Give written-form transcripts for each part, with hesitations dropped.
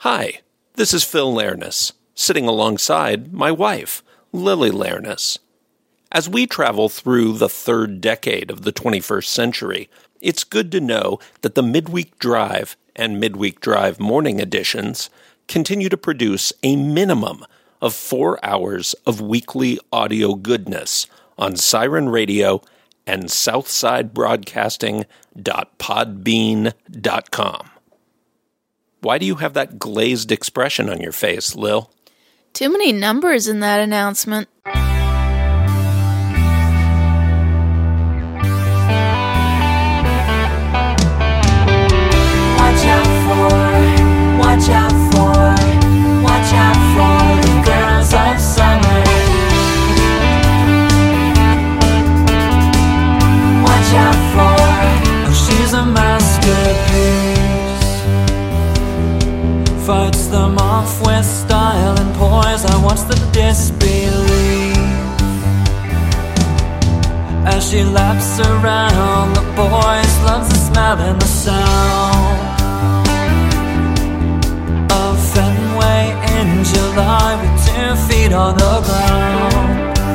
Hi, this is Phil Lairness, sitting alongside my wife, Lily Lairness. As we travel through the third decade of the 21st century, it's good to know that the Midweek Drive and Midweek Drive morning editions continue to produce a minimum of 4 hours of weekly audio goodness on Siren Radio and southsidebroadcasting.podbean.com. Why do you have that glazed expression on your face, Lil? Too many numbers in that announcement. Watch out for the girls of summer. Watch out for, she's a masterpiece. Fights them off with style and poise. I watch the disbelief as she laps around the boys. Loves the smell and the sound of Fenway in July with 2 feet on the ground,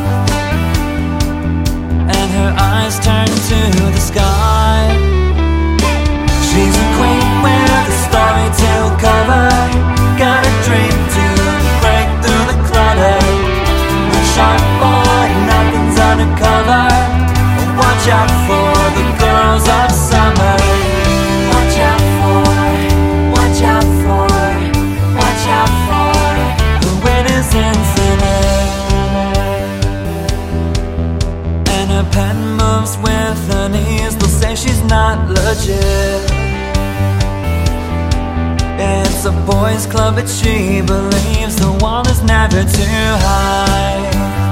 and her eyes turn to the sky. She's a queen with a story to cover, got a dream to break through the clutter. A sharp boy, nothing's undercover. Watch out for the girls of summer. Watch out for, watch out for, watch out for, the win is infinite. And her pen moves with an ease. They'll say she's not legit. It's a boys' club, but she believes the wall is never too high.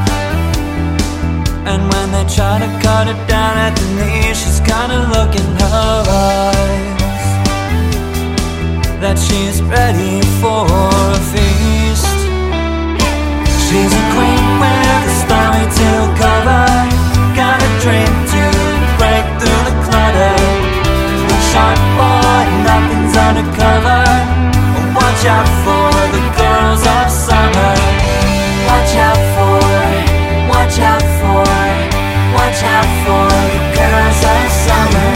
And when they try to cut her down at the knees, she's got a look in her eyes that she's ready for a feast. She's a queen with a story to cover, got a dream to break through the clutter. A sharp boy, nothing's undercover. Watch out for the girls of summer. Watch out for, watch out for, watch out for the girls of summer.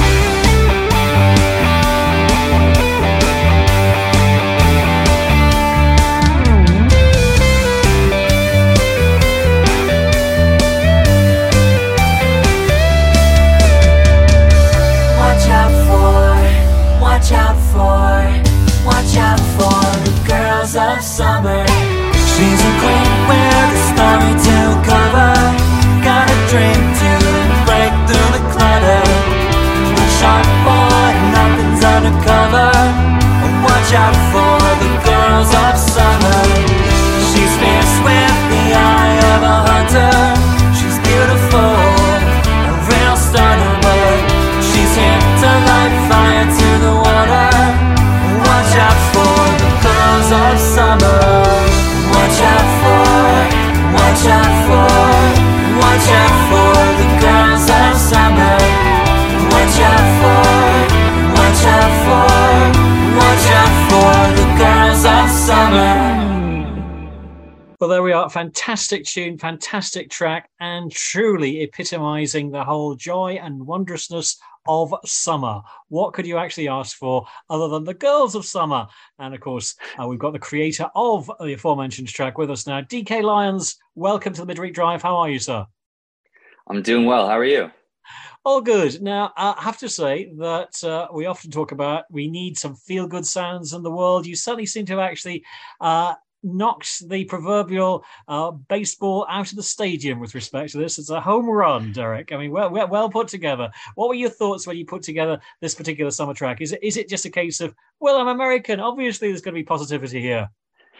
Watch out for, watch out for, watch out for the girls of summer. She's a queen with a story to cover, got a dream to break through the clutter. A sharp boy, nothing's undercover. Watch out for the girls of summer. She's fierce with the eye of a hunter. She's beautiful, a real stunner, but she's here to light fire to the water. Watch out for the girls of summer. Watch out for, watch out for, watch out for the girls of summer. Watch out for, watch out for, watch out for the girls of summer. Well, there we are. Fantastic tune, fantastic track, and truly epitomizing the whole joy and wondrousness of summer. What could you actually ask for other than the girls of summer? And of course, we've got the creator of the aforementioned track with us now. DK Lyons, welcome to the Midweek Drive. How are you, sir? I'm doing well. How are you? All good. Now, I have to say that we often talk about we need some feel-good sounds in the world. You certainly seem to have actually knocked the proverbial baseball out of the stadium with respect to this. It's a home run, Derek. I mean, well put together. What were your thoughts when you put together this particular summer track? Is it just a case of, well, I'm American, obviously there's going to be positivity here?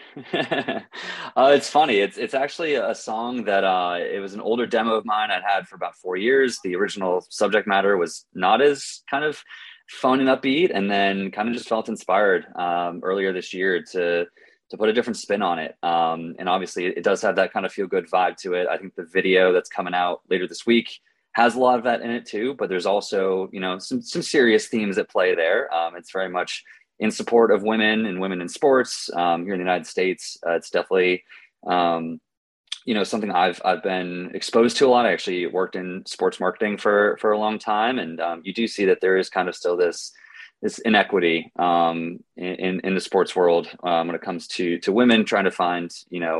It's funny. It's actually a song that it was an older demo of mine I'd had for about 4 years. The original subject matter was not as kind of fun and upbeat, and then kind of just felt inspired earlier this year to put a different spin on it. And obviously it does have that kind of feel good vibe to it. I think the video that's coming out later this week has a lot of that in it too, but there's also, you know, some serious themes at play there. It's very much in support of women and women in sports here in the United States. It's definitely something I've been exposed to a lot. I actually worked in sports marketing for a long time, and you do see that there is kind of still this inequity in the sports world when it comes to women trying to find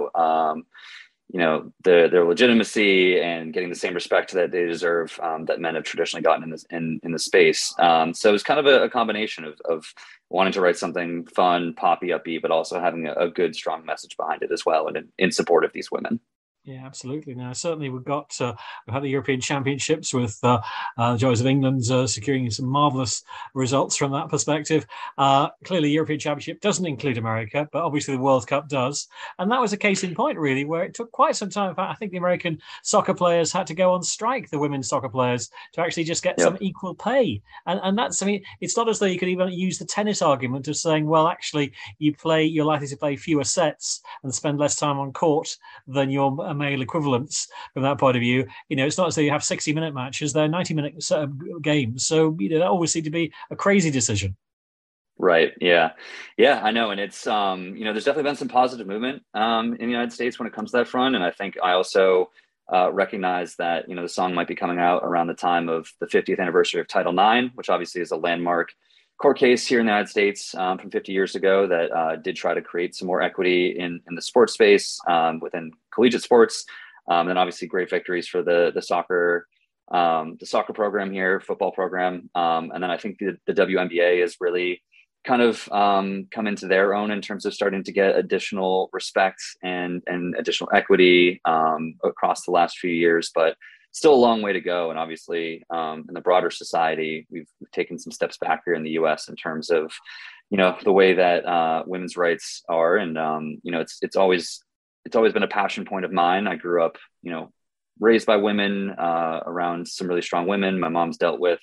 their legitimacy and getting the same respect that they deserve that men have traditionally gotten in the space. So it's kind of a combination of wanting to write something fun, poppy, upbeat, but also having a good, strong message behind it as well, and in support of these women. Yeah, absolutely. Now, certainly we've had the European Championships with Joys of England securing some marvellous results from that perspective. Clearly, European Championship doesn't include America, but obviously the World Cup does. And that was a case in point, really, where it took quite some time. In fact, I think the American soccer players had to go on strike, the women's soccer players, to actually just get some equal pay. And that's, I mean, it's not as though you could even use the tennis argument of saying, well, actually, you're likely to play fewer sets and spend less time on court than your male equivalents from that point of view. It's not as though you have 60-minute matches, they're 90-minute games. So, that always seemed to be a crazy decision. Right. Yeah. Yeah, I know. And it's, there's definitely been some positive movement in the United States when it comes to that front. And I think I also recognize that, the song might be coming out around the time of the 50th anniversary of Title IX, which obviously is a landmark court case here in the United States from 50 years ago that did try to create some more equity in the sports space within collegiate sports. And obviously great victories for the soccer program here, football program. And then I think the WNBA has really kind of come into their own in terms of starting to get additional respect and additional equity across the last few years, but still a long way to go. And obviously in the broader society, we've taken some steps back here in the US in terms of, the way that women's rights are. And, it's always been a passion point of mine. I grew up, raised by women around some really strong women. My mom's dealt with,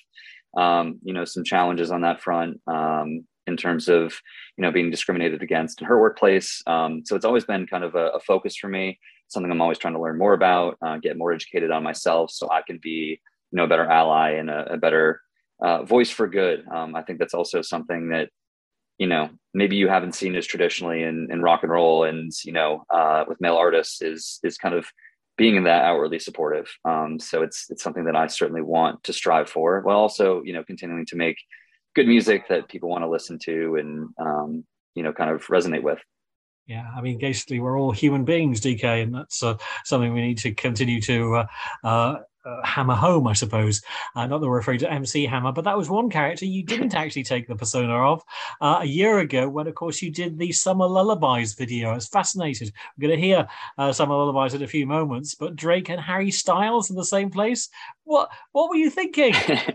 some challenges on that front in terms of, being discriminated against in her workplace. So it's always been kind of a focus for me, something I'm always trying to learn more about, get more educated on myself so I can be, a better ally and a better voice for good. I think that's also something that, maybe you haven't seen as traditionally in rock and roll and, with male artists is kind of being that outwardly supportive. So it's something that I certainly want to strive for, while also, continuing to make good music that people want to listen to and, kind of resonate with. Yeah, I mean, basically, we're all human beings, DK, and that's something we need to continue to hammer home, I suppose. Not that we're referring to MC Hammer, but that was one character you didn't actually take the persona of a year ago when, of course, you did the Summer Lullabies video. I was fascinated. We're going to hear Summer Lullabies in a few moments, but Drake and Harry Styles in the same place. What were you thinking?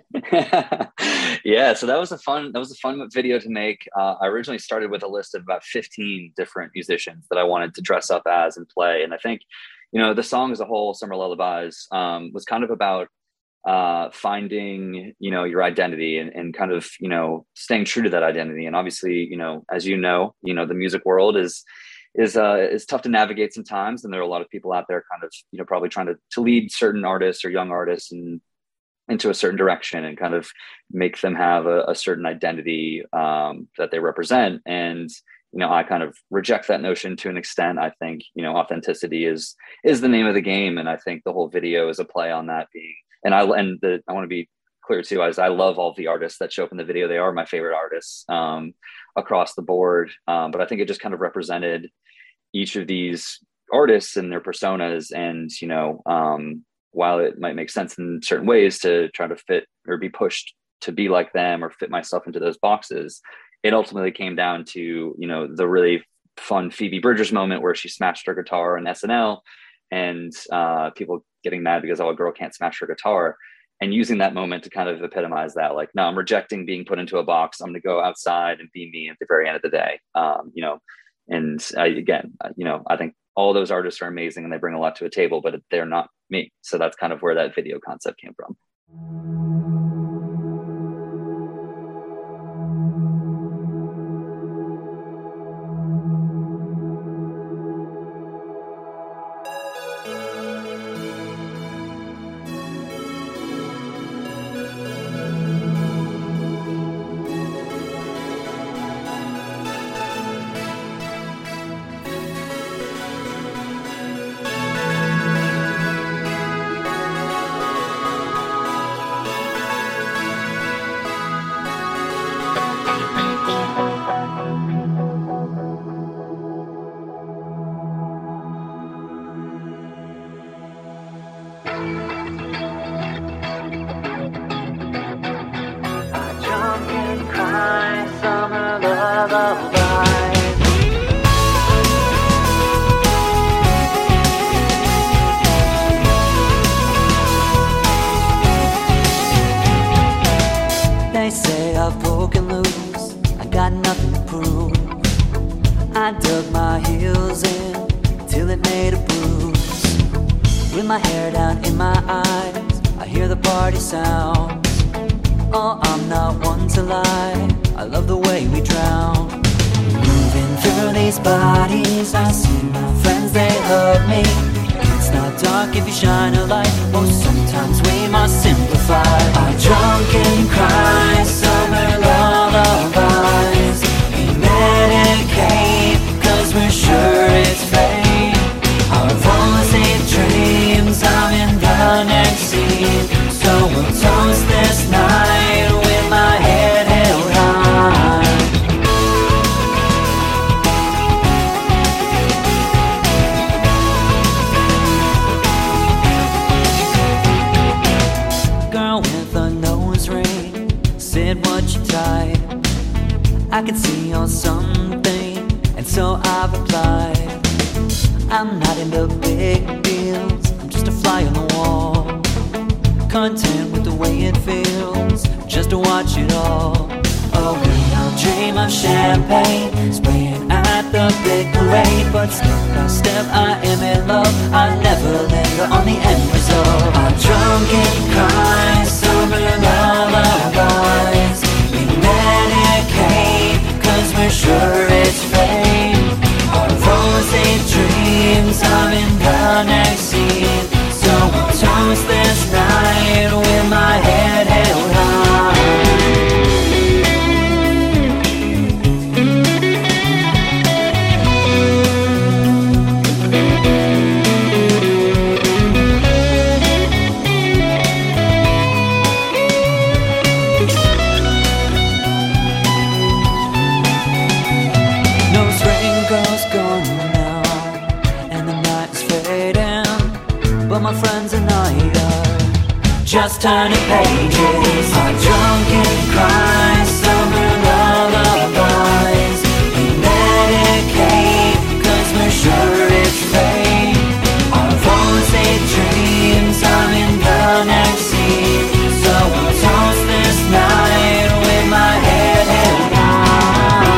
Yeah, so that was a fun video to make. I originally started with a list of about 15 different musicians that I wanted to dress up as and play. And I think, the song as a whole, Summer Lullabies, was kind of about finding, your identity and kind of, staying true to that identity. And obviously, as the music world is tough to navigate sometimes. And there are a lot of people out there kind of, probably trying to lead certain artists or young artists and into a certain direction and kind of make them have a certain identity that they represent. And, I kind of reject that notion to an extent. I think, authenticity is the name of the game. And I think the whole video is a play on that being, I want to be clear too, as I love all the artists that show up in the video. They are my favorite artists across the board. But I think it just kind of represented each of these artists and their personas. And, while it might make sense in certain ways to try to fit or be pushed to be like them or fit myself into those boxes, it ultimately came down to, the really fun Phoebe Bridgers moment where she smashed her guitar on SNL and people getting mad because, a girl can't smash her guitar, and using that moment to kind of epitomize that, like, no, I'm rejecting being put into a box. I'm going to go outside and be me at the very end of the day. I think all those artists are amazing and they bring a lot to a table, but they're not me. So that's kind of where that video concept came from. say I've broken loose, I got nothing to prove. I dug my heels in till it made a bruise. With my hair down in my eyes, I hear the party sounds. Oh, I'm not one to lie, I love the way we drown. Moving through these bodies, I see my friends, they hurt me. It's not dark if you shine a light, oh, sometimes we must simplify. Our drunken cries, summer lullabies, we medicate, cause we're sure it's fate. Our rosy dreams are in the next scene, so we'll toast this night with my head held high. Girl with a nose ring, said what you type. I can see you're something, and so I replied. I'm not into big deals, I'm just a fly on the wall. Content with the way it feels, just to watch it all. Oh, I'll dream of champagne, spraying at the big parade. But step by step I am in love, I never linger on the end result. Our drunken cries, summer lullabies, we medicate, cause we're sure it's fate. Our rosy dreams are in the next scene, so we'll toast this night with my head held high. No spring girls gone now, and the night is fading, but my friends and I are just turning pages. Our drunken cries, summer lullabies, we medicate, cause we're sure it's fate. Our rosy dreams are in the next scene, so we'll toast this night with my head held high.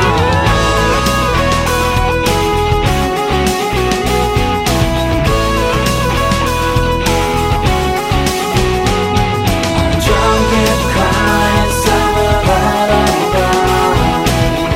Drunken cries, summer lullabies.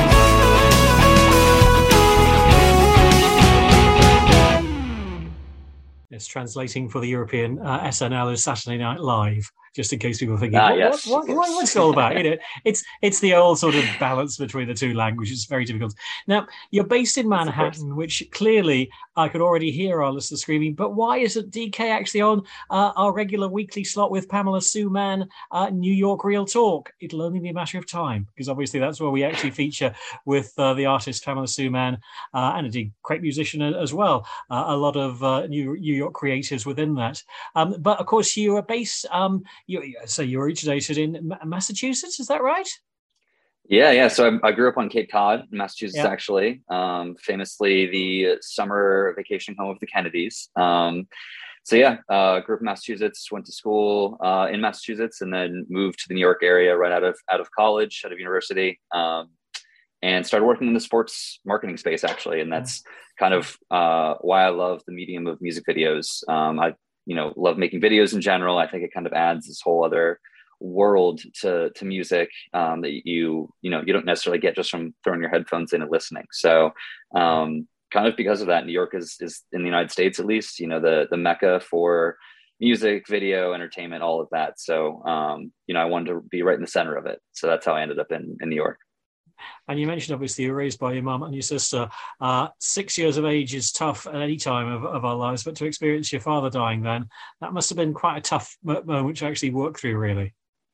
It's translating for the European SNL as Saturday Night Live, just in case people are thinking, Yes, of course. what's it all about? You know, it's the old sort of balance between the two languages. It's very difficult. Now, you're based in Manhattan, which clearly I could already hear our listeners screaming, but why isn't DK actually on our regular weekly slot with Pamela Sue Mann, New York Real Talk? It'll only be a matter of time, because obviously that's where we actually feature with the artist Pamela Sue Mann, and indeed great musician as well. A lot of New York creatives within that. But of course, you are based, you originated in Massachusetts, is that right? Yeah. So I grew up on Cape Cod, Massachusetts, Yeah. actually. Famously the summer vacation home of the Kennedys. Grew up in Massachusetts, went to school in Massachusetts, and then moved to the New York area right out of college, out of university, and started working in the sports marketing space, actually. And that's kind of why I love the medium of music videos. I love making videos in general. I think it kind of adds this whole other world to music that you don't necessarily get just from throwing your headphones in and listening. So kind of because of that, New York is in the United States, at least, the mecca for music, video, entertainment, all of that. So I wanted to be right in the center of it. So that's how I ended up in New York. And you mentioned, obviously, you were raised by your mum and your sister. 6 years of age is tough at any time of our lives, but to experience your father dying then, that must have been quite a tough moment to actually work through, really.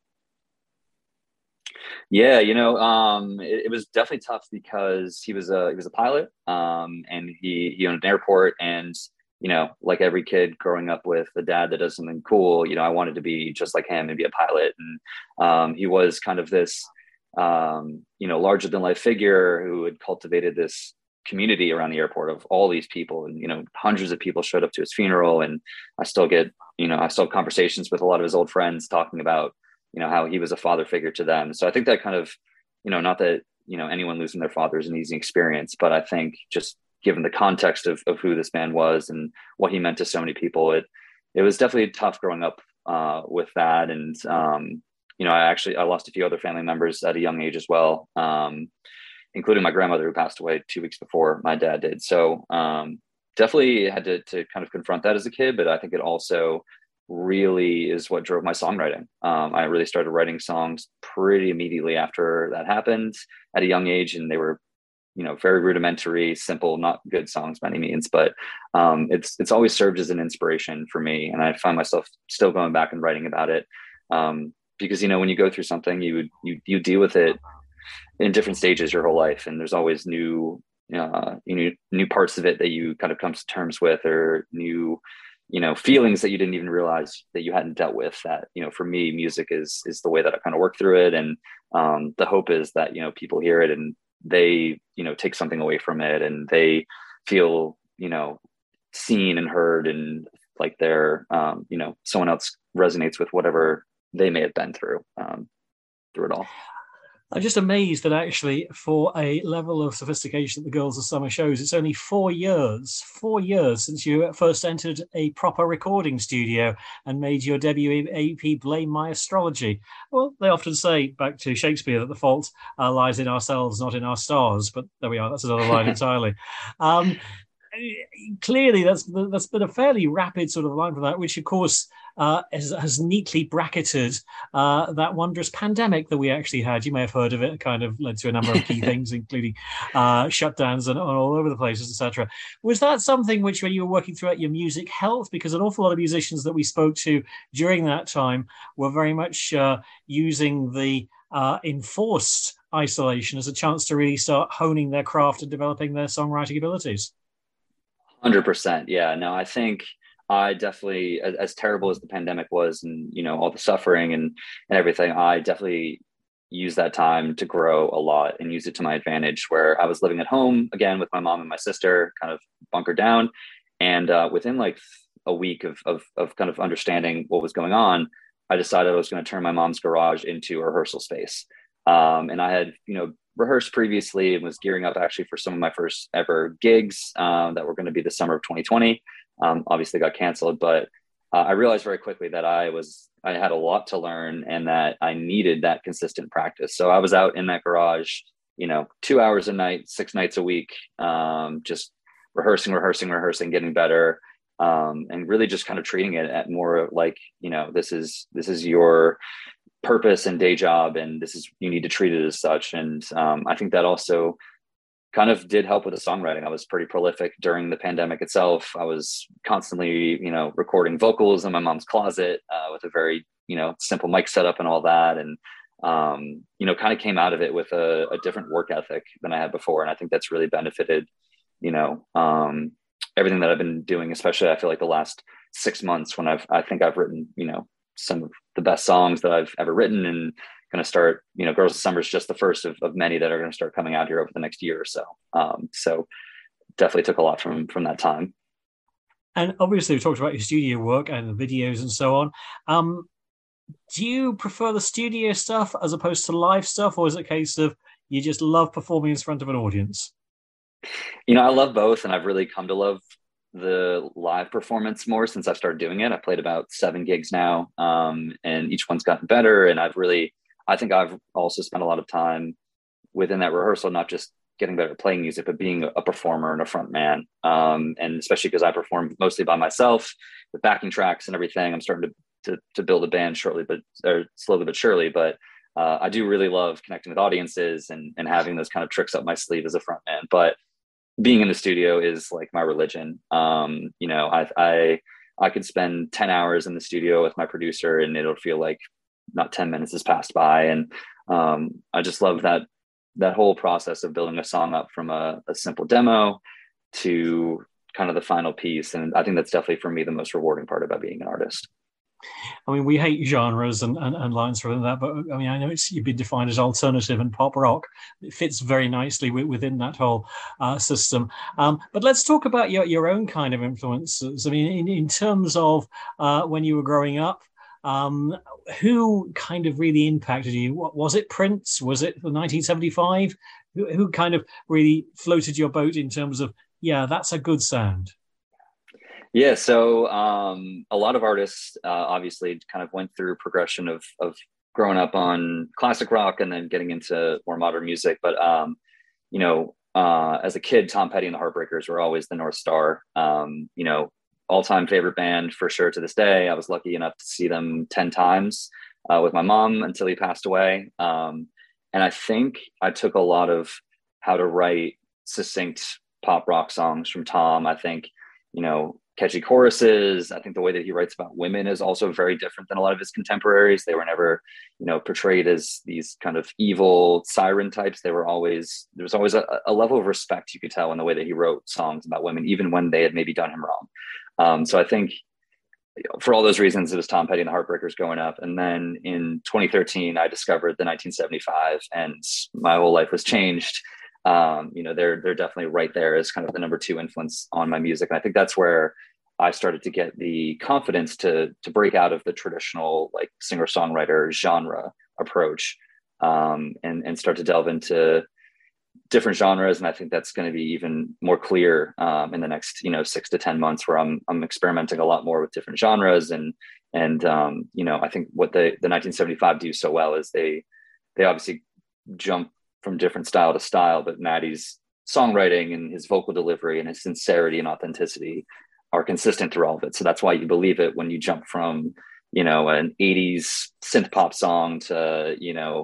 Yeah, it was definitely tough because he was a pilot, and he owned an airport, and like every kid growing up with a dad that does something cool, I wanted to be just like him and be a pilot. And he was kind of this larger than life figure who had cultivated this community around the airport of all these people, and hundreds of people showed up to his funeral. And I still have conversations with a lot of his old friends talking about how he was a father figure to them. So I think that kind of, not that, anyone losing their father is an easy experience, but I think just given the context of who this man was and what he meant to so many people, it was definitely tough growing up with that. And, I lost a few other family members at a young age as well, including my grandmother, who passed away 2 weeks before my dad did. So definitely had to kind of confront that as a kid, but I think it also really is what drove my songwriting. I really started writing songs pretty immediately after that happened at a young age, and they were, very rudimentary, simple, not good songs by any means, but it's always served as an inspiration for me. And I find myself still going back and writing about it. Because, when you go through something, you deal with it in different stages your whole life. And there's always new parts of it that you kind of come to terms with, or new, feelings that you didn't even realize that you hadn't dealt with. That, for me, music is the way that I kind of work through it. And the hope is that, people hear it and they, take something away from it, and they feel, seen and heard, and like they're, someone else resonates with whatever they may have been through it all. I'm just amazed that actually, for a level of sophistication that the Girls of Summer shows, it's only 4 years since you first entered a proper recording studio and made your debut EP, Blame My Astrology. Well, they often say, back to Shakespeare, that the fault lies in ourselves, not in our stars. But there we are. That's another line entirely. Clearly, that's been a fairly rapid sort of line for that, which, of course, has neatly bracketed that wondrous pandemic that we actually had. You may have heard of it. It kind of led to a number of key things, including shutdowns and all over the places, etc. Was that something which, when you were working throughout your music, helped? Because an awful lot of musicians that we spoke to during that time were very much using the enforced isolation as a chance to really start honing their craft and developing their songwriting abilities. 100%. Yeah, no, I think I definitely, as terrible as the pandemic was, and, all the suffering and everything, I definitely used that time to grow a lot and use it to my advantage, where I was living at home again with my mom and my sister, kind of bunkered down. And within like a week of kind of understanding what was going on, I decided I was going to turn my mom's garage into a rehearsal space. And I had, rehearsed previously and was gearing up actually for some of my first ever gigs that were going to be the summer of 2020. Obviously got canceled, but I realized very quickly that I had a lot to learn, and that I needed that consistent practice. So I was out in that garage, 2 hours a night, 6 nights a week, just rehearsing, getting better, and really just kind of treating it at more like, this is your purpose and day job, and you need to treat it as such. And I think that also kind of did help with the songwriting. I was pretty prolific during the pandemic itself. I was constantly, recording vocals in my mom's closet with a very, simple mic setup and all that. And, kind of came out of it with a different work ethic than I had before. And I think that's really benefited, everything that I've been doing, especially I feel like the last 6 months, when I think I've written, some of the best songs that I've ever written, and going to start, Girls of Summer is just the first of many that are going to start coming out here over the next year or so. So definitely took a lot from that time. And obviously we talked about your studio work and the videos and so on. Do you prefer the studio stuff as opposed to live stuff, or is it a case of you just love performing in front of an audience? I love both, and I've really come to love the live performance more since I've started doing it. I played about 7 gigs now, and each one's gotten better. And I think I've also spent a lot of time within that rehearsal, not just getting better at playing music, but being a performer and a front man. And especially because I perform mostly by myself with backing tracks and everything, I'm starting to build a band slowly but surely. But I do really love connecting with audiences and having those kind of tricks up my sleeve as a front man. But being in the studio is like my religion. I could spend 10 hours in the studio with my producer, and it'll feel like not 10 minutes has passed by. And I just love that whole process of building a song up from a simple demo to kind of the final piece. And I think that's definitely, for me, the most rewarding part about being an artist. I mean, we hate genres and lines from that, but I mean, I know you've been defined as alternative and pop rock. It fits very nicely within that whole system. But let's talk about your own kind of influences. I mean, in terms of when you were growing up, Who kind of really impacted you? What was it? Prince? Was it the 1975? Who kind of really floated your boat in terms of, yeah, that's a good sound? Yeah, so a lot of artists obviously kind of went through progression of growing up on classic rock and then getting into more modern music. But as a kid, Tom Petty and the Heartbreakers were always the North Star. All-time favorite band for sure to this day. I was lucky enough to see them 10 times with my mom until he passed away. And I think I took a lot of how to write succinct pop rock songs from Tom. I think, catchy choruses. I think the way that he writes about women is also very different than a lot of his contemporaries. They were never, portrayed as these kind of evil siren types. There was always a level of respect you could tell in the way that he wrote songs about women, even when they had maybe done him wrong. So I think for all those reasons, it was Tom Petty and the Heartbreakers going up. And then in 2013, I discovered the 1975 and my whole life was changed. They're definitely right there as kind of the number 2 influence on my music. And I think that's where I started to get the confidence to break out of the traditional like singer-songwriter genre approach and start to delve into different genres. And I think that's going to be even more clear in the next 6 to 10 months, where I'm experimenting a lot more with different genres. And I think what the 1975 do so well is they obviously jump from different style to style, but Matty's songwriting and his vocal delivery and his sincerity and authenticity are consistent through all of it. So that's why you believe it when you jump from an 80s synth pop song to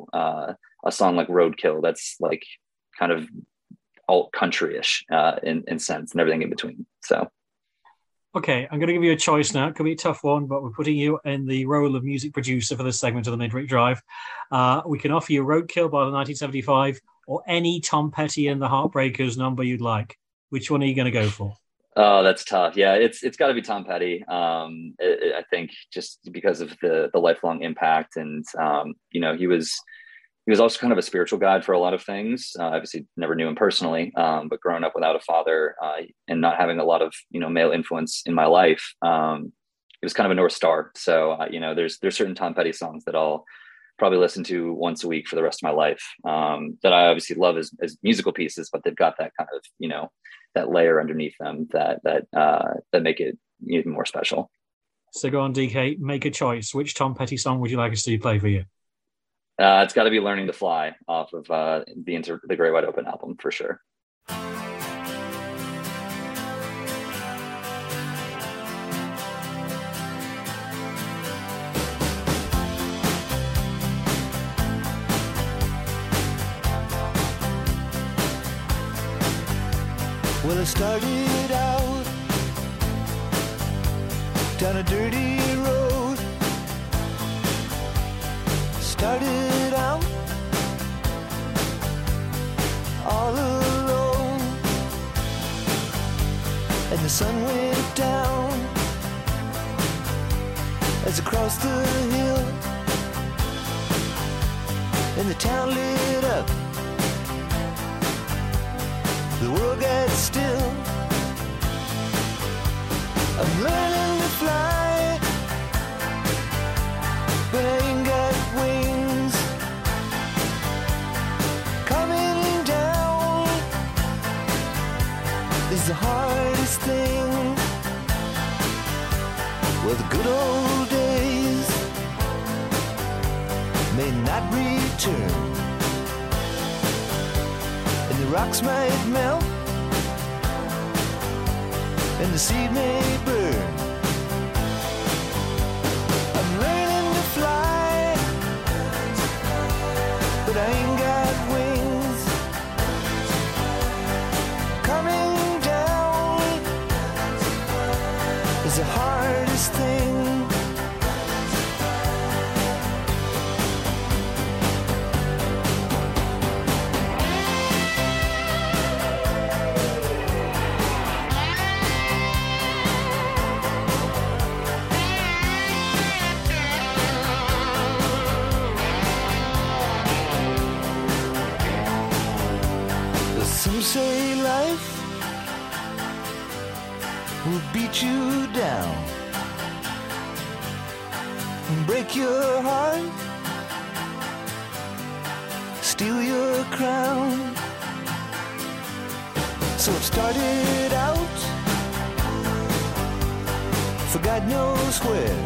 a song like Roadkill that's like kind of alt country-ish in sense, and everything in between. So okay, I'm going to give you a choice now. It could be a tough one, but we're putting you in the role of music producer for this segment of the Midweek Drive. We can offer you Roadkill by the 1975 or any Tom Petty and the Heartbreakers number you'd like. Which one are you going to go for? Oh, that's tough. Yeah, it's got to be Tom Petty. I think just because of the lifelong impact, and he was also kind of a spiritual guide for a lot of things. Obviously, never knew him personally, but growing up without a father and not having a lot of male influence in my life, it was kind of a North Star. So there's certain Tom Petty songs that I'll probably listen to once a week for the rest of my life. That I obviously love as musical pieces, but they've got that kind of that layer underneath them that make it even more special. So go on, DK, make a choice. Which Tom Petty song would you like us to play for you? It's got to be Learning to Fly off of the Great Wide Open album for sure. Well, I started out down a dirty road. Started out all alone, and the sun went down as I crossed the hill, and the town lit up. The world got still. I'm learning to fly, but I ain't got wings. Coming down is the hardest thing. Well, the good old days may not return, and the rocks might melt, and the seed may burn. I'm learning to fly, but I ain't got wings. Coming down is the hardest thing. Some say life will beat you down, break your heart, steal your crown. So it started out for God knows where.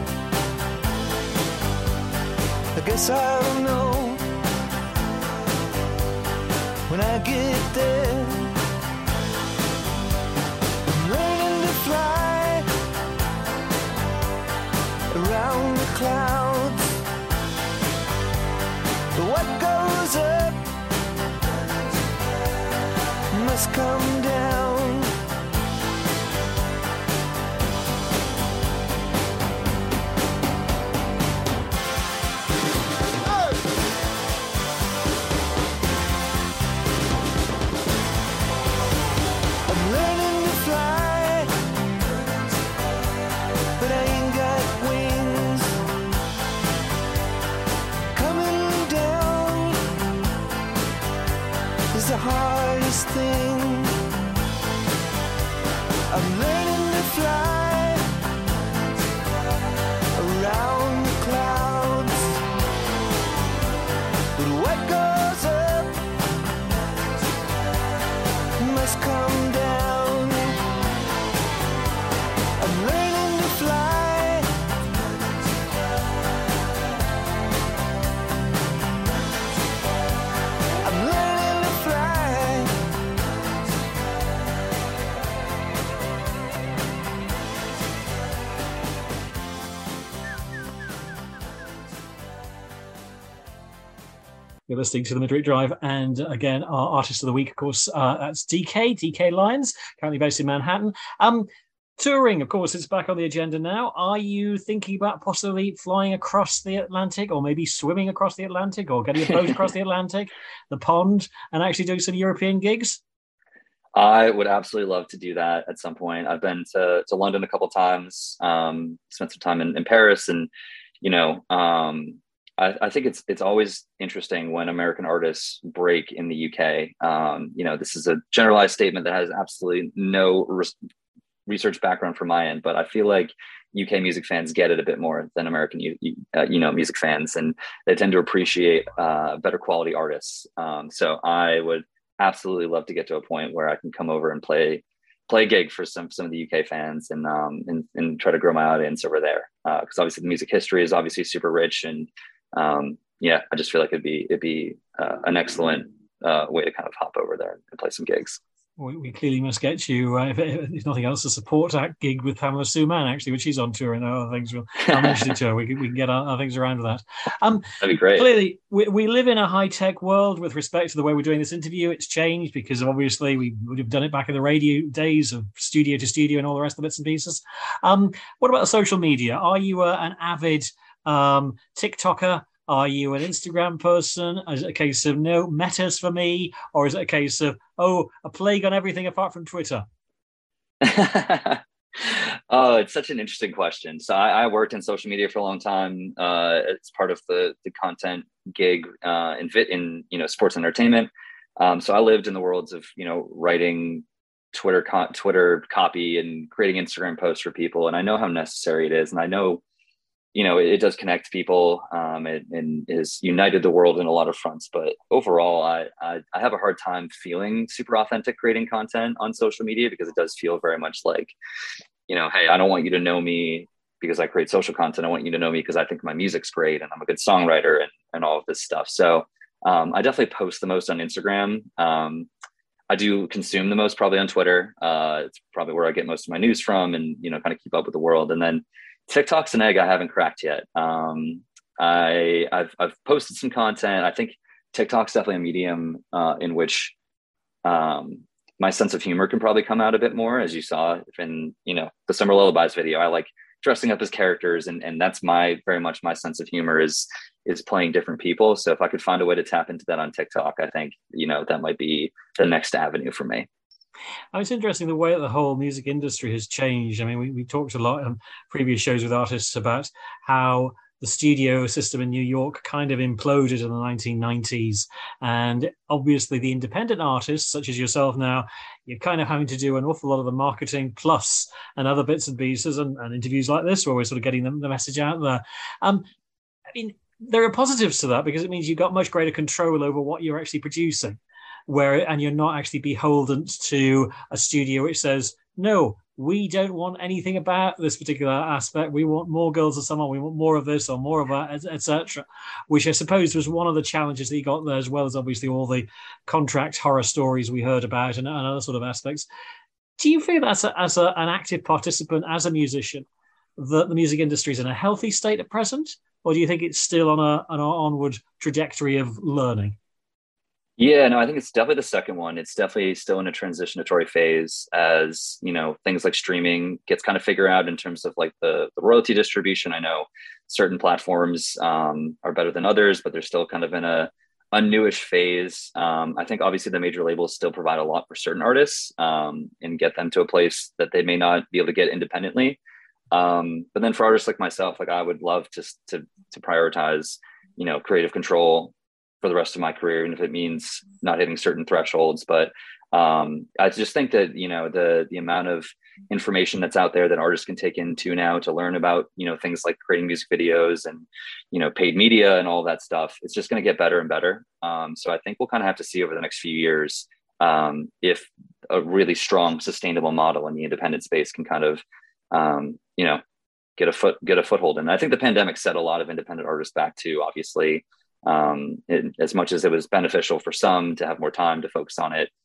I guess I'll know when I get there. I'm learning to fly around the clouds, but what goes up must come down. I'm learning to fly, but I ain't got wings. Coming down is the hardest thing. I'm learning to fly around the clouds, but what goes up must come down. I'm learning to fly. I'm learning to fly. You're listening to the Midweek Drive, and again, our artist of the week, of course, that's DK Lyons, currently based in Manhattan. Touring, of course, is back on the agenda now. Are you thinking about possibly flying across the Atlantic, or maybe swimming across the Atlantic, or getting a boat across the Atlantic, the pond, and actually doing some European gigs? I would absolutely love to do that at some point. I've been to London a couple times, spent some time in Paris, and I think it's always interesting when American artists break in the UK. This is a generalized statement that has absolutely no research background from my end, but I feel like UK music fans get it a bit more than American, music fans, and they tend to appreciate better quality artists. So I would absolutely love to get to a point where I can come over and play a gig for some of the UK fans, and try to grow my audience over there. Because obviously the music history is obviously super rich, and I just feel like it'd be an excellent way to kind of hop over there and play some gigs. We clearly must get you, if nothing else, to support that gig with Pamela Sue Mann, actually, when she's on tour, and other things. I'll mention it to her. We can get our things around with that. That'd be great. Clearly, we live in a high-tech world with respect to the way we're doing this interview. It's changed because obviously we would have done it back in the radio days of studio to studio and all the rest of the bits and pieces. What about social media? Are you an avid TikToker? Are you an Instagram person? Is it a case of no metas for me? Or is it a case of, a plague on everything apart from Twitter? Oh, it's such an interesting question. So I worked in social media for a long time. It's part of the content gig in sports and entertainment. So I lived in the worlds of, writing Twitter copy and creating Instagram posts for people. And I know how necessary it is. And I know, it does connect people, and is united the world in a lot of fronts. But overall, I have a hard time feeling super authentic creating content on social media, because it does feel very much like, hey, I don't want you to know me because I create social content. I want you to know me because I think my music's great and I'm a good songwriter and all of this stuff. So I definitely post the most on Instagram. I do consume the most probably on Twitter. It's probably where I get most of my news from, and, kind of keep up with the world. And then TikTok's an egg I haven't cracked yet. I've posted some content. I think TikTok's definitely a medium in which my sense of humor can probably come out a bit more, as you saw in the Summer Lullabies video. I like dressing up as characters, and that's very much my sense of humor is playing different people. So if I could find a way to tap into that on TikTok, I think that might be the next avenue for me. It's interesting the way that the whole music industry has changed. I mean, we talked a lot on previous shows with artists about how the the studio system in New York kind of imploded in the 1990s. And obviously the independent artists, such as yourself now, you're kind of having to do an awful lot of the marketing plus and other bits and pieces and interviews like this where we're sort of getting the message out there. I mean, there are positives to that because it means you've got much greater control over what you're actually producing, and you're not actually beholden to a studio which says, no, we don't want anything about this particular aspect. We want more Girls of Summer. We want more of this or more of that, etc. Which I suppose was one of the challenges that you got there, as well as obviously all the contract horror stories we heard about and other sort of aspects. Do you feel as an active participant, as a musician, that the music industry is in a healthy state at present, or do you think it's still on an onward trajectory of learning? Yeah, no, I think it's definitely the second one. It's definitely still in a transitionatory phase as, things like streaming gets kind of figured out in terms of like the royalty distribution. I know certain platforms are better than others, but they're still kind of in a newish phase. I think obviously the major labels still provide a lot for certain artists and get them to a place that they may not be able to get independently. But then for artists like myself, like I would love to prioritize, creative control for the rest of my career, even if it means not hitting certain thresholds. But I just think that, the amount of information that's out there that artists can take into now to learn about, things like creating music videos and, paid media and all that stuff, it's just going to get better and better. So I think we'll kind of have to see over the next few years if a really strong, sustainable model in the independent space can kind of, get a foothold. And I think the pandemic set a lot of independent artists back too, obviously. As much as it was beneficial for some to have more time to focus on it,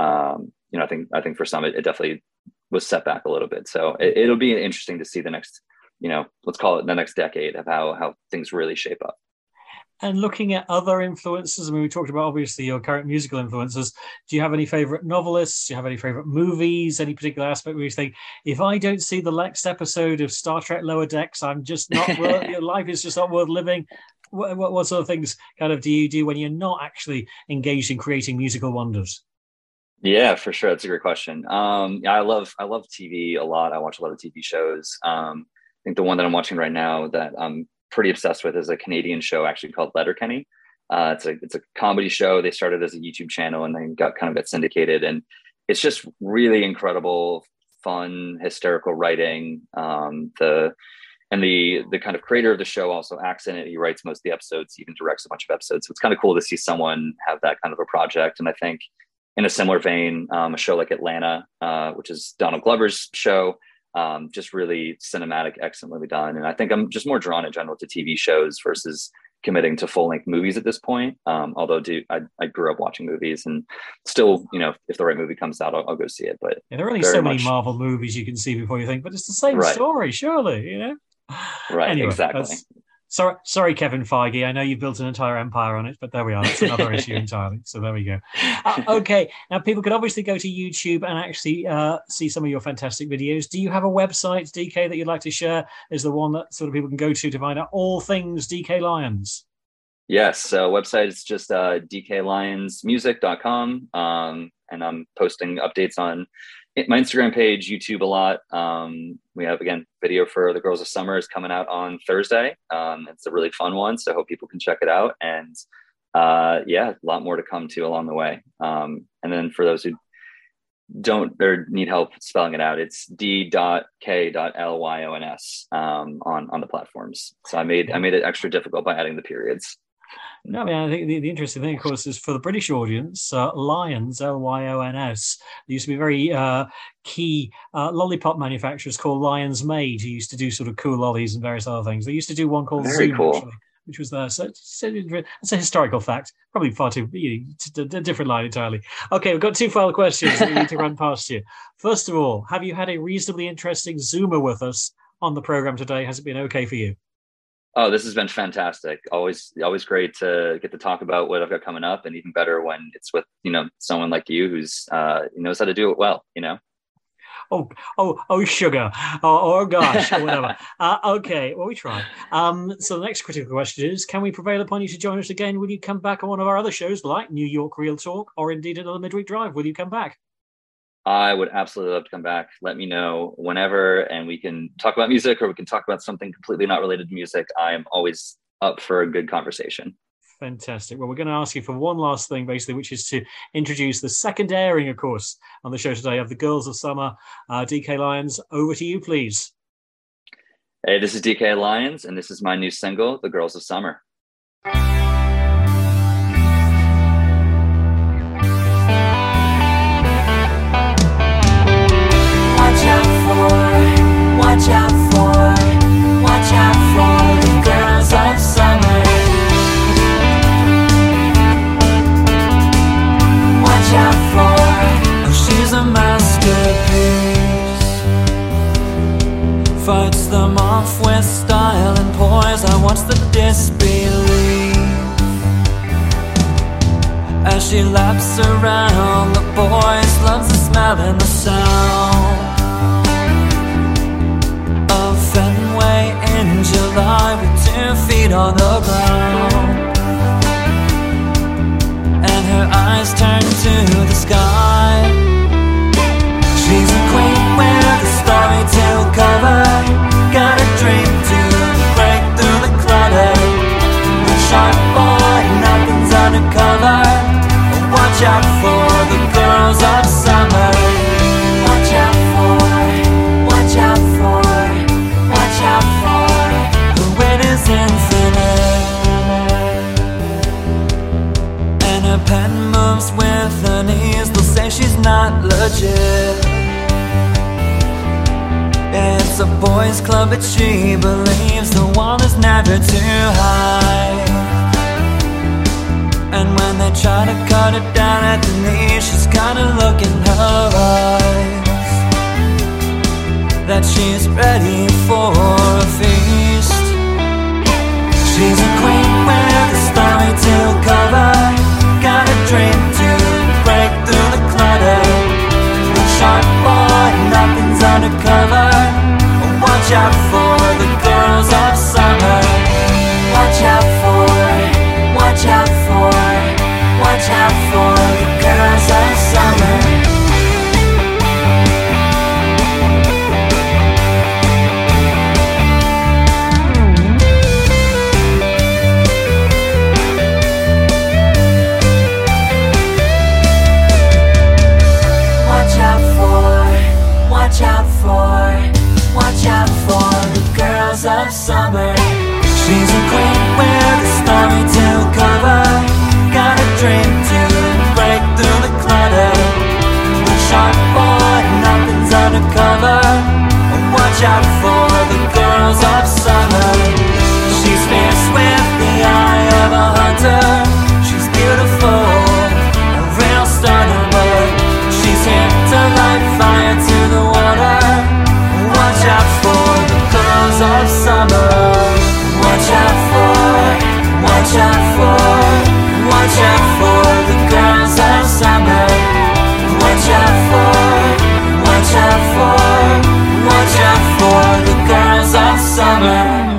I think for some it definitely was set back a little bit. So it'll be interesting to see the next, let's call it the next decade of how things really shape up. And looking at other influences, I mean, we talked about obviously your current musical influences. Do you have any favorite novelists? Do you have any favorite movies? Any particular aspect where you think, if I don't see the next episode of Star Trek Lower Decks, I'm just not life is just not worth living? What sort of things kind of do you do when you're not actually engaged in creating musical wonders? Yeah, for sure. That's a great question. I love TV a lot. I watch a lot of TV shows. I think the one that I'm watching right now that I'm pretty obsessed with is a Canadian show actually called Letterkenny. It's a comedy show. They started as a YouTube channel and then got syndicated. And it's just really incredible, fun, hysterical writing. The kind of creator of the show also acts in it. He writes most of the episodes, even directs a bunch of episodes. So it's kind of cool to see someone have that kind of a project. And I think in a similar vein, a show like Atlanta, which is Donald Glover's show, just really cinematic, excellently done. And I think I'm just more drawn in general to TV shows versus committing to full-length movies at this point. Although I grew up watching movies and still, if the right movie comes out, I'll go see it. But there are only so many Marvel movies you can see before you think, but it's the same story, surely, Right, anyway, exactly. Sorry, Kevin Feige. I know you built an entire empire on it, but there we are. That's another issue entirely. So there we go. Okay. Now, people can obviously go to YouTube and actually see some of your fantastic videos. Do you have a website, DK, that you'd like to share as the one that sort of people can go to find out all things DK Lyons? Yes. So website is just dklyonsmusic.com. And I'm posting updates on my Instagram page, YouTube a lot. We have, again, video for the Girls of Summer is coming out on Thursday. It's a really fun one, so I hope people can check it out. And a lot more to come too along the way. And then for those who don't or need help spelling it out, it's d.k.lyons on the platforms. So I made it extra difficult by adding the periods. No, I mean, I think the interesting thing, of course, is for the British audience, Lyons, Lyons, there used to be very key lollipop manufacturers called Lyons Made, who used to do sort of cool lollies and various other things. They used to do one called Very Zoom, cool. actually, which was there. So it's a historical fact, probably far too a different line entirely. Okay, we've got two final questions that we need to run past you. First of all, have you had a reasonably interesting Zoomer with us on the program today? Has it been okay for you? Oh, this has been fantastic. Always great to get to talk about what I've got coming up, and even better when it's with, someone like you who's knows how to do it well, Oh, sugar. Oh, gosh, or whatever. Okay, well, we try. So the next critical question is, can we prevail upon you to join us again? Will you come back on one of our other shows like New York Real Talk or indeed another Midweek Drive? Will you come back? I would absolutely love to come back. Let me know whenever, and we can talk about music, or we can talk about something completely not related to music. I am always up for a good conversation. Fantastic. Well, we're going to ask you for one last thing, basically, which is to introduce the second airing, of course, on the show today of The Girls of Summer. DK Lyons, over to you, please. Hey, this is DK Lyons, and this is my new single, The Girls of Summer. Watch out for the girls of summer. Watch out for, oh, she's a masterpiece. Fights them off with style and poise. I watch the disbelief as she laps around the boys. Loves the smell and the sound Fenway in July with 2 feet on the ground, and her eyes turn to the sky. She's a queen with a story to cover, got a dream to break through the clutter. The sharp boy, nothing's undercover. Watch out for the girls of summer. Watch out for, watch out for, watch out for, the weight is infinite, and her pen moves with an ease. They'll say she's not legit. It's a boys' club, but she believes the wall is never too high. And when they try to cut it down at the knees, she's got a look in her eyes that she's ready for a feast. She's a queen with a story to cover, got a dream to break through the clutter. A sharp boy, nothing's undercover. Watch out for the girls of summer. Watch out for, watch out for, watch out for the girls of summer. Watch out for, watch out for the girls of summer. She's a queen with a story to cover, got a dream to break through the clutter. A sharp boy, nothing's undercover. Watch out for the girls of summer. She's fierce with the eye of a hunter. She's beautiful, a real stunner, but she's here to light fire to the water. Watch out for the girls of summer. Watch out for, watch out for, watch out for the girls of summer. Watch out for, watch out for, watch out for the girls of summer.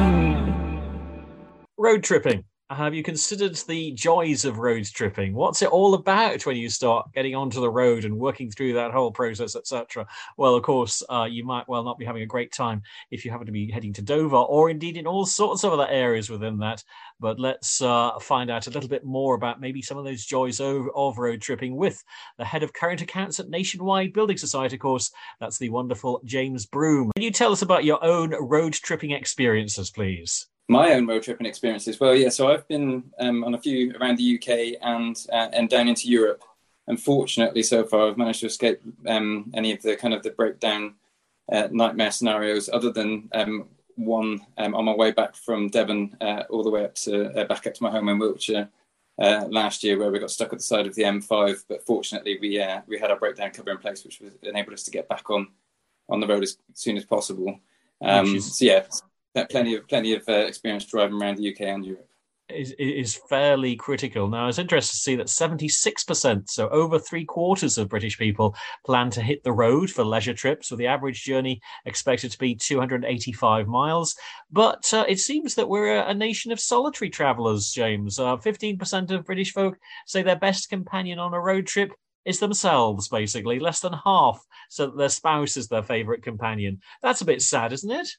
Road tripping. Have you considered the joys of road tripping? What's it all about when you start getting onto the road and working through that whole process, etc.? Well, of course, you might well not be having a great time if you happen to be heading to Dover, or indeed in all sorts of other areas within that. But let's find out a little bit more about maybe some of those joys of road tripping with the head of current accounts at Nationwide Building Society, of course. That's the wonderful James Broom. Can you tell us about your own road tripping experiences, please? My own road tripping experiences. Well, yeah, so I've been on a few around the UK and down into Europe. Unfortunately, so far, I've managed to escape any of the kind of the breakdown nightmare scenarios, other than one on my way back from Devon all the way up to back up to my home in Wiltshire last year, where we got stuck at the side of the M5. But fortunately, we had our breakdown cover in place, which enabled us to get back on the road as soon as possible. So yeah. Plenty of experience driving around the UK and Europe. Is fairly critical. Now, I was interested to see that 76%, so over 3/4 of British people, plan to hit the road for leisure trips, with the average journey expected to be 285 miles. But it seems that we're a nation of solitary travellers, James. 15% of British folk say their best companion on a road trip is themselves, basically, less than half, so that their spouse is their favourite companion. That's a bit sad, isn't it?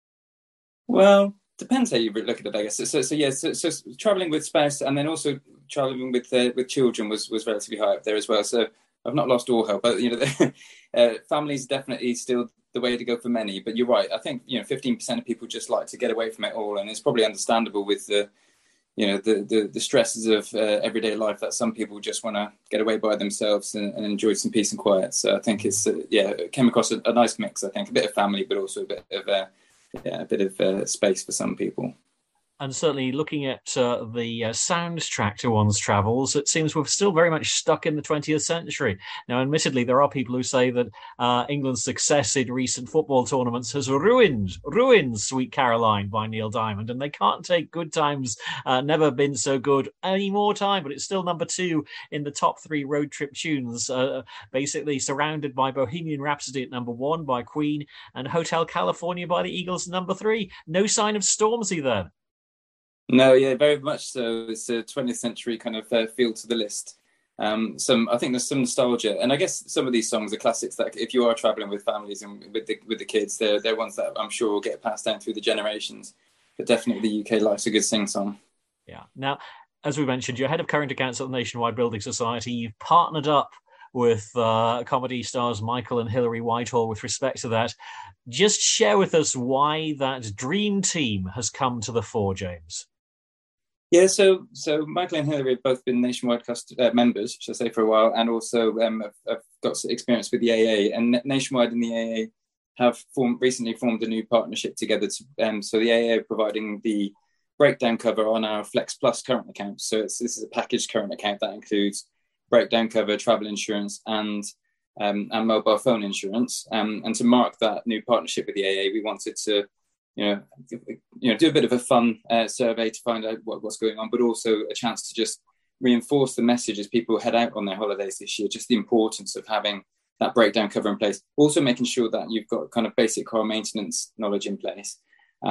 Well, depends how you look at it, I guess. So traveling with spouse and then also traveling with children was relatively high up there as well. So I've not lost all hope, but families definitely still the way to go for many. But you're right. I think 15% of people just like to get away from it all, and it's probably understandable with the stresses of everyday life that some people just want to get away by themselves and enjoy some peace and quiet. So I think it's it came across a nice mix. I think a bit of family, but also a bit of space for some people. And certainly looking at the soundtrack to one's travels, it seems we're still very much stuck in the 20th century. Now, admittedly, there are people who say that England's success in recent football tournaments has ruined Sweet Caroline by Neil Diamond, and they can't take Good Times, Never Been So Good any more time, but it's still number 2 in the top 3 road trip tunes, basically surrounded by Bohemian Rhapsody at number 1 by Queen and Hotel California by the Eagles number 3. No sign of Stormzy then. No, yeah, very much so. It's a 20th century kind of feel to the list. I think there's some nostalgia, and I guess some of these songs are classics that if you are traveling with families and with the kids, they're ones that I'm sure will get passed down through the generations. But definitely the UK likes a good sing song. Yeah. Now, as we mentioned, you're head of current accounts at the Nationwide Building Society. You've partnered up with comedy stars Michael and Hilary Whitehall with respect to that. Just share with us why that dream team has come to the fore, James. Yeah, so Michael and Hilary have both been Nationwide members, should I say, for a while, and also have got experience with the AA. And Nationwide and the AA have recently formed a new partnership together. So the AA are providing the breakdown cover on our Flex Plus current account. So this is a packaged current account that includes breakdown cover, travel insurance, and mobile phone insurance. And to mark that new partnership with the AA, we wanted to do a bit of a fun survey to find out what's going on, but also a chance to just reinforce the message as people head out on their holidays this year, just the importance of having that breakdown cover in place. Also making sure that you've got kind of basic car maintenance knowledge in place.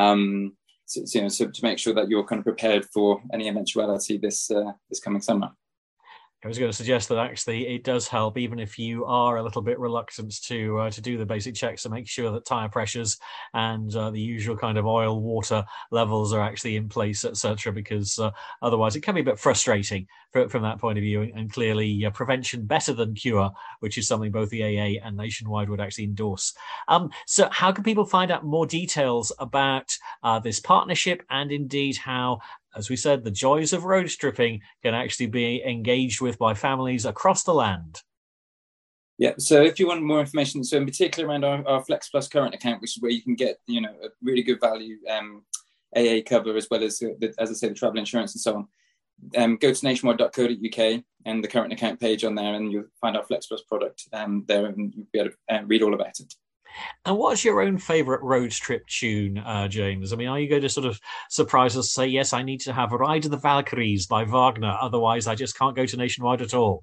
So to make sure that you're kind of prepared for any eventuality this coming summer. I was going to suggest that actually it does help, even if you are a little bit reluctant to do the basic checks to make sure that tyre pressures and the usual kind of oil, water levels are actually in place, etc. Because otherwise it can be a bit frustrating from that point of view. And clearly prevention better than cure, which is something both the AA and Nationwide would actually endorse. So how can people find out more details about this partnership and indeed how, as we said, the joys of road tripping can actually be engaged with by families across the land? Yeah, so if you want more information, so in particular around our Flex Plus current account, which is where you can get, a really good value AA cover, as well as I say, the travel insurance and so on. Go to nationwide.co.uk and the current account page on there, and you'll find our Flex Plus product there, and you'll be able to read all about it. And what's your own favourite road trip tune, James? I mean, are you going to sort of surprise us, say, yes, I need to have Ride of the Valkyries by Wagner, otherwise I just can't go to Nationwide at all?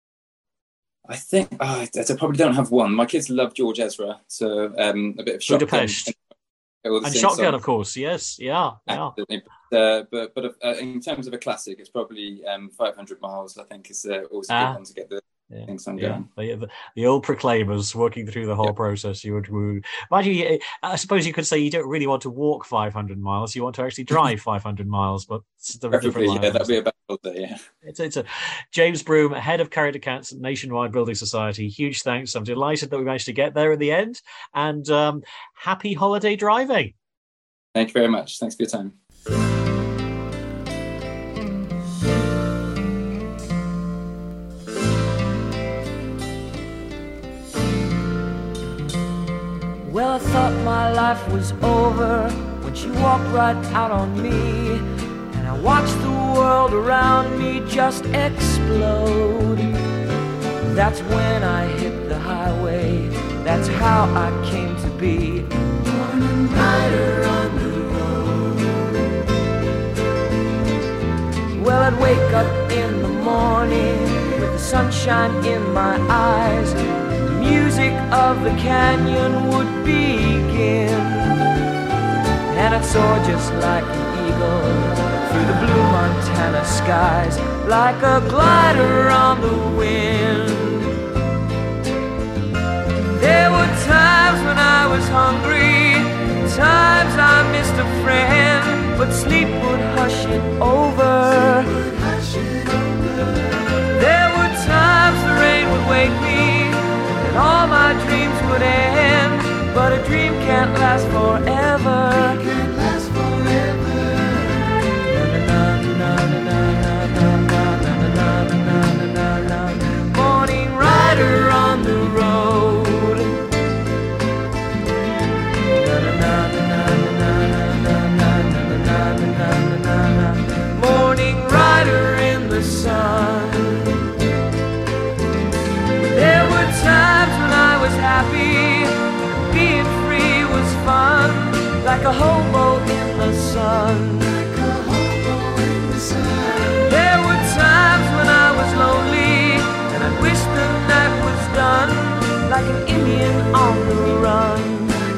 I think I probably don't have one. My kids love George Ezra, so a bit of Shotgun. Budapest. And Shotgun, songs. Of course, yes, yeah. Absolutely. But in terms of a classic, it's probably 500 Miles, I think, is always a good one to get the things on going. The old proclaimers working through the whole process. You would, I suppose you could say you don't really want to walk 500 miles. You want to actually drive 500 miles, but it's a different line. Yeah, that'd be a bad day, yeah. It's a James Broome, head of current accounts at Nationwide Building Society. Huge thanks. I'm delighted that we managed to get there in the end, and happy holiday driving. Thank you very much. Thanks for your time. Well, I thought my life was over when she walked right out on me, and I watched the world around me just explode. That's when I hit the highway, that's how I came to be. One rider on the road. Well, I'd wake up in the morning with the sunshine in my eyes. The music of the canyon would begin, and I'd soar just like an eagle through the blue Montana skies, like a glider on the wind. hungry, times I missed a friend, but sleep would hush it over. There were times the rain would wake me, and all my dreams would end, but a dream can't last forever. Morning rider on the road. Morning rider in the sun. There were times when I was happy, being free was fun, like a hobo in the sun. There were times when I was lonely, and I wished the night was done, like an Indian on the run.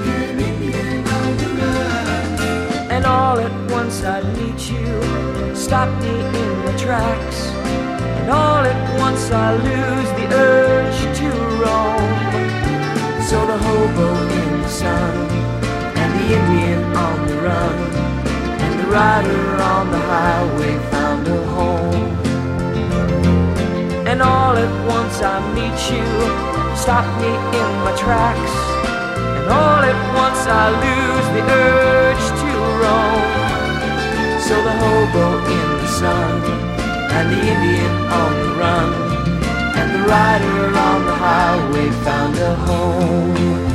And all at once I'd meet you, stop me in the tracks, and all at once I lose the urge to roam. So the hobo in the sun, and the Indian on the run, and the rider on the highway found a home. And all at once I meet you, stop me in my tracks, and all at once I lose the urge to roam. So the hobo in the sun, and the Indian on the run, and the rider on the highway found a home.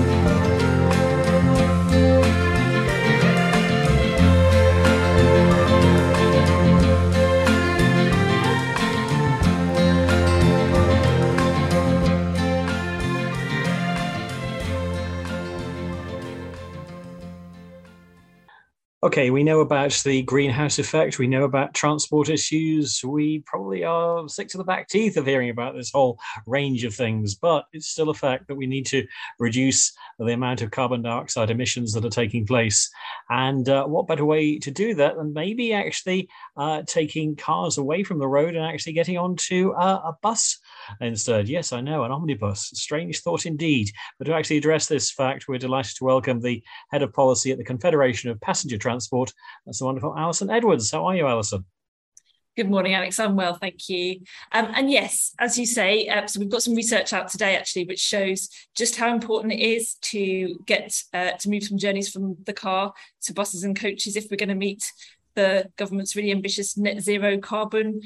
Okay, we know about the greenhouse effect. We know about transport issues. We probably are sick to the back teeth of hearing about this whole range of things, but it's still a fact that we need to reduce the amount of carbon dioxide emissions that are taking place. And what better way to do that than maybe actually taking cars away from the road and actually getting onto a bus instead? Yes, I know, an omnibus. Strange thought indeed. But to actually address this fact, we're delighted to welcome the head of policy at the Confederation of Passenger Transport. That's the wonderful Alison Edwards. How are you, Alison? Good morning, Alex. I'm well, thank you. And yes, as you say, so we've got some research out today, actually, which shows just how important it is to get to move from journeys from the car to buses and coaches if we're going to meet the government's really ambitious net zero carbon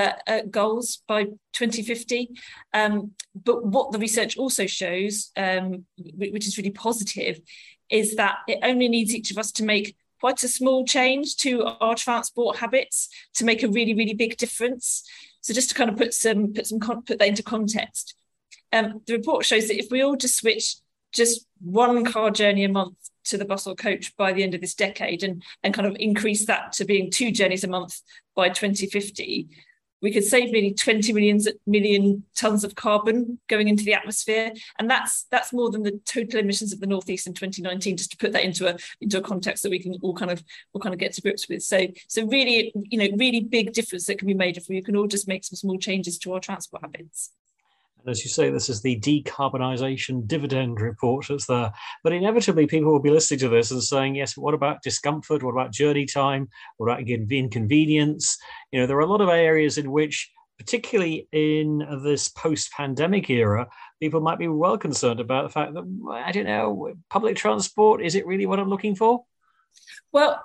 goals by 2050. But what the research also shows, which is really positive, is that it only needs each of us to make quite a small change to our transport habits to make a really, really big difference. So just to kind of put that into context, the report shows that if we all just switch just one car journey a month to the bus or coach by the end of this decade and kind of increase that to being 2 journeys a month by 2050, we could save nearly 20 million tonnes of carbon going into the atmosphere, and that's more than the total emissions of the Northeast in 2019. Just to put that into a context that we can all kind of get to grips with. So really, really big difference that can be made if we can all just make some small changes to our transport habits. As you say, this is the decarbonisation dividend report that's there. But inevitably, people will be listening to this and saying, yes, what about discomfort? What about journey time? What about inconvenience? There are a lot of areas in which, particularly in this post-pandemic era, people might be well concerned about the fact that, I don't know, public transport, is it really what I'm looking for? Well,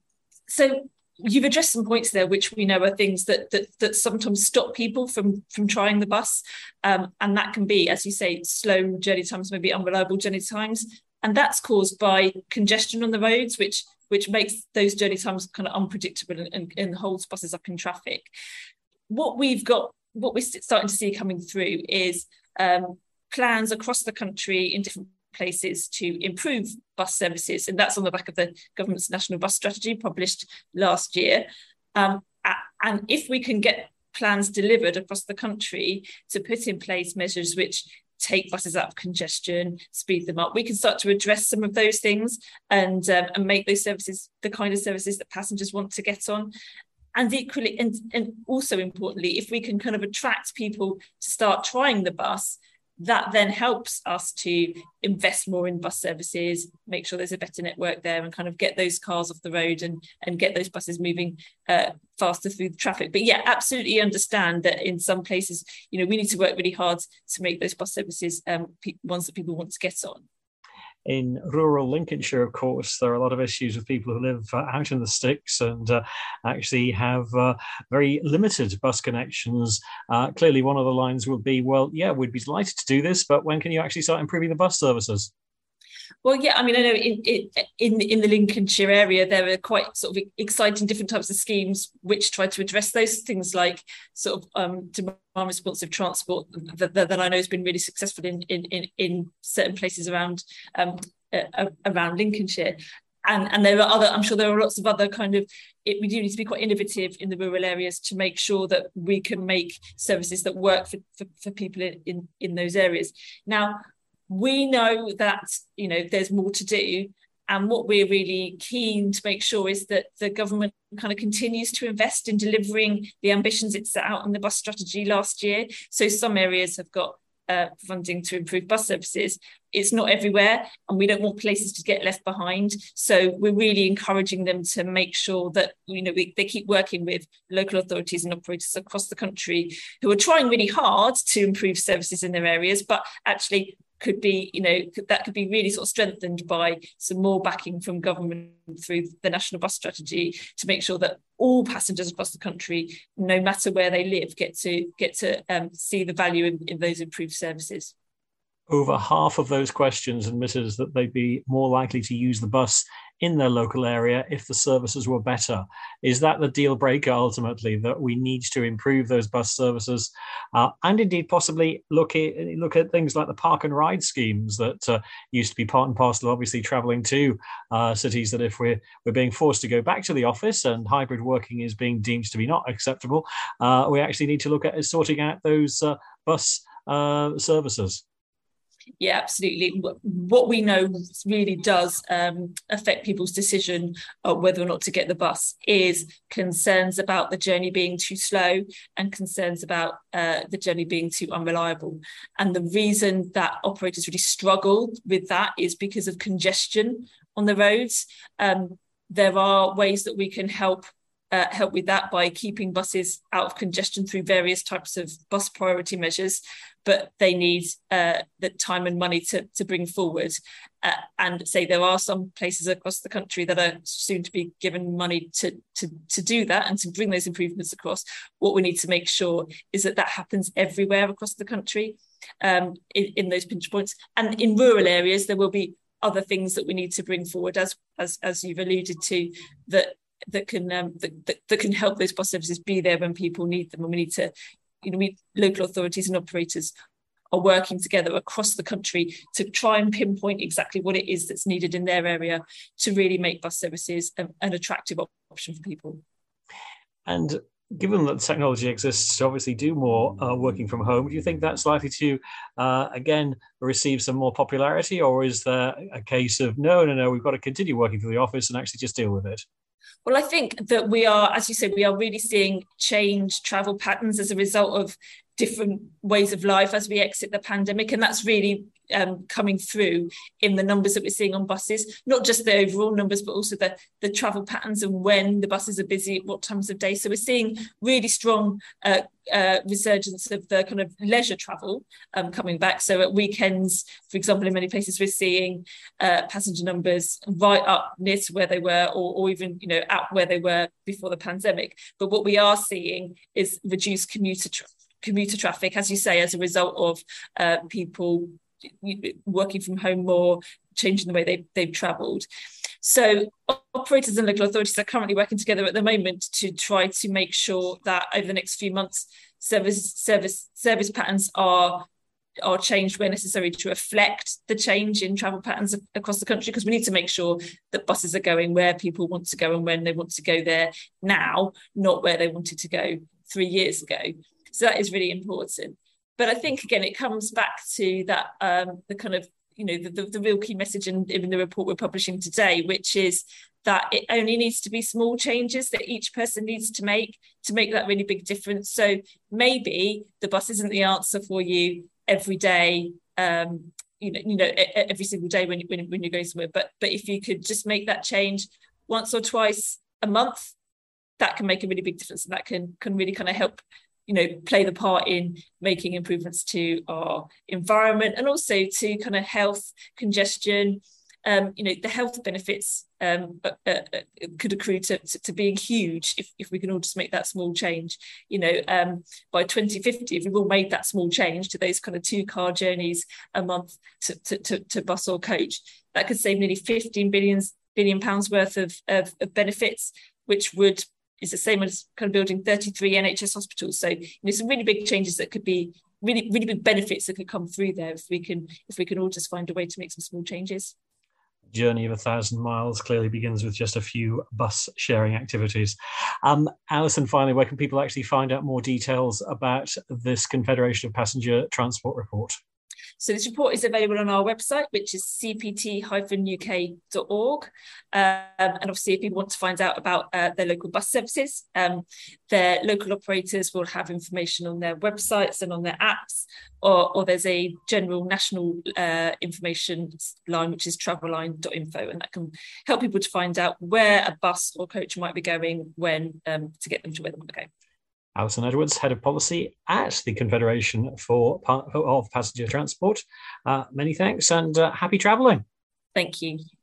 so you've addressed some points there, which we know are things that sometimes stop people from trying the bus. And that can be, as you say, slow journey times, maybe unreliable journey times. And that's caused by congestion on the roads, which makes those journey times kind of unpredictable and holds buses up in traffic. What we're starting to see coming through is plans across the country in different places to improve bus services, and that's on the back of the government's national bus strategy published last year. And if we can get plans delivered across the country to put in place measures which take buses out of congestion, speed them up, we can start to address some of those things and make those services the kind of services that passengers want to get on. And equally, and also importantly, if we can kind of attract people to start trying the bus, that then helps us to invest more in bus services, make sure there's a better network there, and kind of get those cars off the road and get those buses moving faster through the traffic. But yeah, absolutely understand that in some places, we need to work really hard to make those bus services ones that people want to get on. In rural Lincolnshire, of course, there are a lot of issues with people who live out in the sticks and actually have very limited bus connections. Clearly, one of the lines would be, well, yeah, we'd be delighted to do this, but when can you actually start improving the bus services? Well, yeah, I mean, I know in the Lincolnshire area, there are quite sort of exciting different types of schemes which try to address those things, like sort of demand responsive transport that I know has been really successful in certain places around Lincolnshire. And there are I'm sure there are lots of other we do need to be quite innovative in the rural areas to make sure that we can make services that work for people in those areas. Now, we know that, there's more to do. And what we're really keen to make sure is that the government kind of continues to invest in delivering the ambitions it set out in the bus strategy last year. So some areas have got funding to improve bus services. It's not everywhere, and we don't want places to get left behind. So we're really encouraging them to make sure that they keep working with local authorities and operators across the country who are trying really hard to improve services in their areas, but actually could be really sort of strengthened by some more backing from government through the National Bus Strategy to make sure that all passengers across the country, no matter where they live, get to see the value in those improved services. Over half of those questions admitted that they'd be more likely to use the bus in their local area if the services were better. Is that the deal breaker ultimately, that we need to improve those bus services and indeed possibly look at things like the park and ride schemes that used to be part and parcel of obviously travelling to cities, that if we're being forced to go back to the office and hybrid working is being deemed to be not acceptable, we actually need to look at sorting out those bus services. Yeah, absolutely. What we know really does affect people's decision whether or not to get the bus is concerns about the journey being too slow and concerns about the journey being too unreliable. And the reason that operators really struggle with that is because of congestion on the roads. There are ways that we can help with that by keeping buses out of congestion through various types of bus priority measures, but they need the time and money to bring forward. And say there are some places across the country that are soon to be given money to do that and to bring those improvements across. What we need to make sure is that happens everywhere across the country in those pinch points. And in rural areas, there will be other things that we need to bring forward, as you've alluded to, that can help those bus services be there when people need them. And we need to, local authorities and operators are working together across the country to try and pinpoint exactly what it is that's needed in their area to really make bus services an attractive option for people. And given that technology exists to obviously do more working from home, do you think that's likely to, again, receive some more popularity? Or is there a case of, no, we've got to continue working from the office and actually just deal with it? Well, I think that we are, as you said, we are really seeing change travel patterns as a result of different ways of life as we exit the pandemic. And that's really coming through in the numbers that we're seeing on buses, not just the overall numbers, but also the travel patterns and when the buses are busy, at what times of day. So we're seeing really strong resurgence of the kind of leisure travel coming back. So at weekends, for example, in many places, we're seeing passenger numbers right up near to where they were, or even, at where they were before the pandemic. But what we are seeing is reduced commuter traffic, as you say, as a result of people working from home more, changing the way they've travelled. So operators and local authorities are currently working together at the moment to try to make sure that over the next few months, service patterns are changed where necessary to reflect the change in travel patterns across the country, because we need to make sure that buses are going where people want to go and when they want to go there now, not where they wanted to go 3 years ago. So that is really important. But I think, again, it comes back to that, the kind of, the real key message in the report we're publishing today, which is that it only needs to be small changes that each person needs to make that really big difference. So maybe the bus isn't the answer for you every day, every single day when you're going somewhere. But if you could just make that change once or twice a month, that can make a really big difference, and that can really kind of help, play the part in making improvements to our environment and also to kind of health, congestion. The health benefits could accrue to being huge if we can all just make that small change. By 2050, if we've all made that small change to those kind of 2-car journeys a month to bus or coach, that could save nearly 15 billion pounds worth of benefits, which is the same as kind of building 33 NHS hospitals. So some really big changes that could be really, really big benefits that could come through there if we can all just find a way to make some small changes. Journey of 1,000 miles clearly begins with just a few bus sharing activities. Alison, finally, where can people actually find out more details about this Confederation of Passenger Transport report? So this report is available on our website, which is cpt-uk.org. And obviously, if people want to find out about their local bus services, their local operators will have information on their websites and on their apps, or there's a general national information line, which is travelline.info, and that can help people to find out where a bus or coach might be going when to get them to where they want to go. Alison Edwards, Head of Policy at the Confederation of Passenger Transport. Many thanks and happy travelling. Thank you.